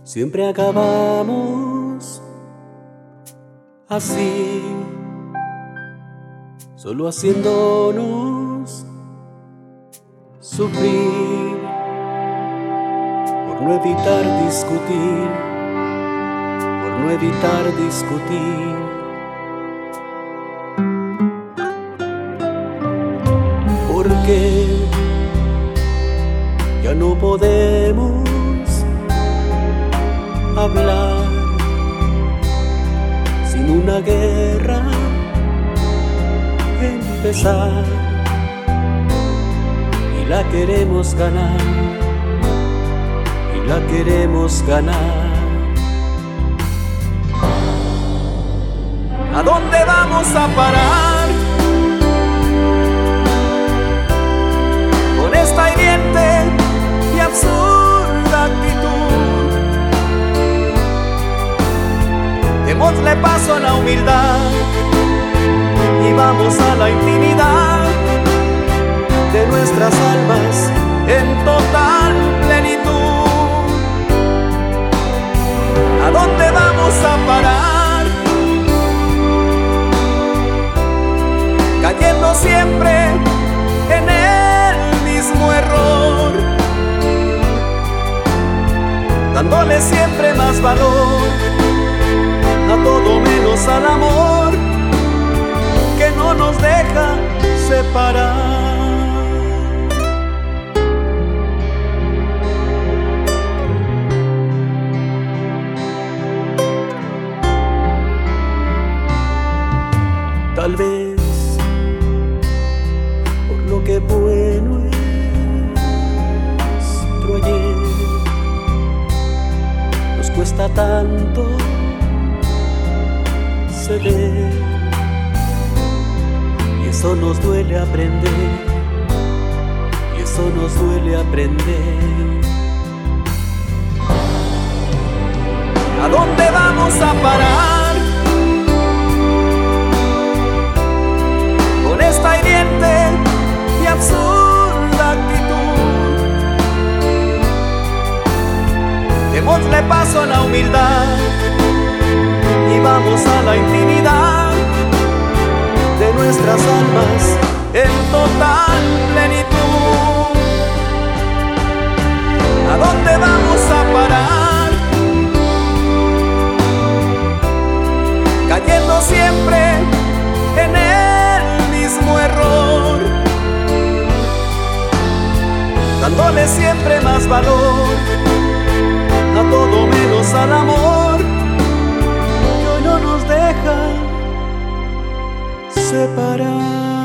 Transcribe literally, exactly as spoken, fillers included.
Siempre acabamos así, solo haciéndonos sufrir por no evitar discutir, por no evitar discutir. Porque ya no podemos hablar sin una guerra empezar, y la queremos ganar, y la queremos ganar. ¿A dónde vamos a parar con esta hiriente y absurda actitud? Démosle paso a la humildad y vamos a la intimidad de nuestras almas en total plenitud. ¿A dónde vamos a parar? Cayendo siempre en el mismo error, dándole siempre más valor a todo menos al amor que no nos deja separar. Tal vez por lo que fue nuestro ayer nos cuesta tanto ceder, y eso nos duele aprender, y eso nos duele aprender. ¿A dónde vamos a parar con esta hiriente y absurda actitud? Démosle paso a la humildad y vamos a la intimidad de nuestras almas en total plenitud. ¿A dónde vamos a parar? Cayendo siempre en el mismo error, dándole siempre más valor a todo menos al amor que hoy no nos deja separar.